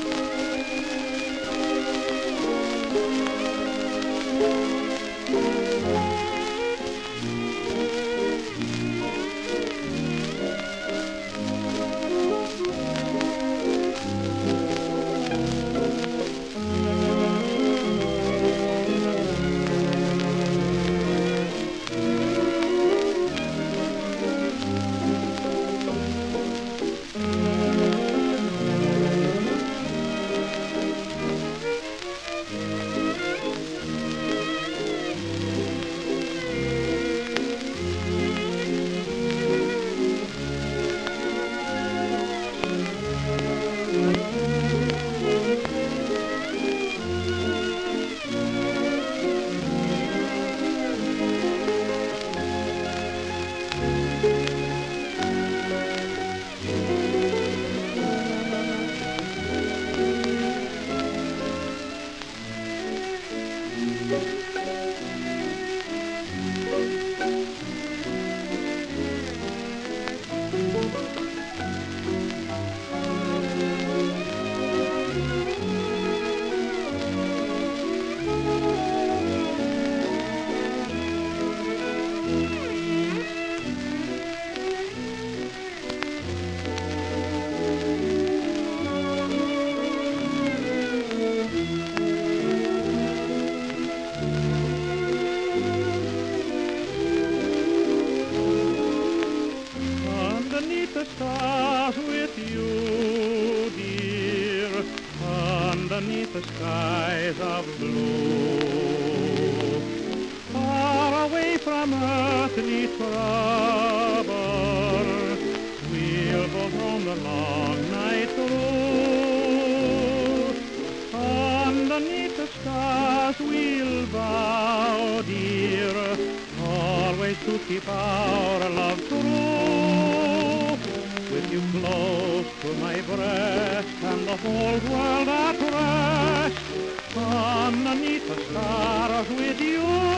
Underneath the stars with you, dear, underneath the skies of blue, far away from earthly trouble, we'll both roam the long night through. Underneath the stars we'll bow, dear, always to keep our love true. With you close to my breast and the whole world at rest, underneath the stars with you.